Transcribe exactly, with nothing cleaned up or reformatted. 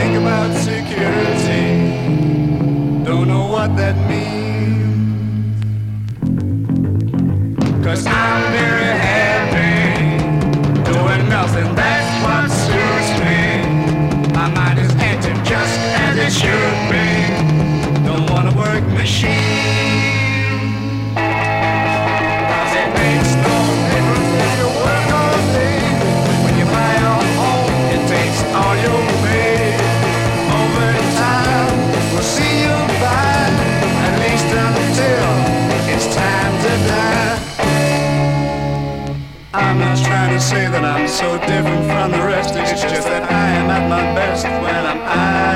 think about security. Don't know what that means. 'Cause I'm very happy doing nothing, that's what suits me. My mind is empty just as it should be. Don't wanna work machine. 'Cause it makes no difference if you work all day. When you buy your home, it takes all your pay. Over time, we'll see you buy, at least until it's time to die. I'm not trying to say that I'm so different from the rest. It's just that I am at my best when I'm I.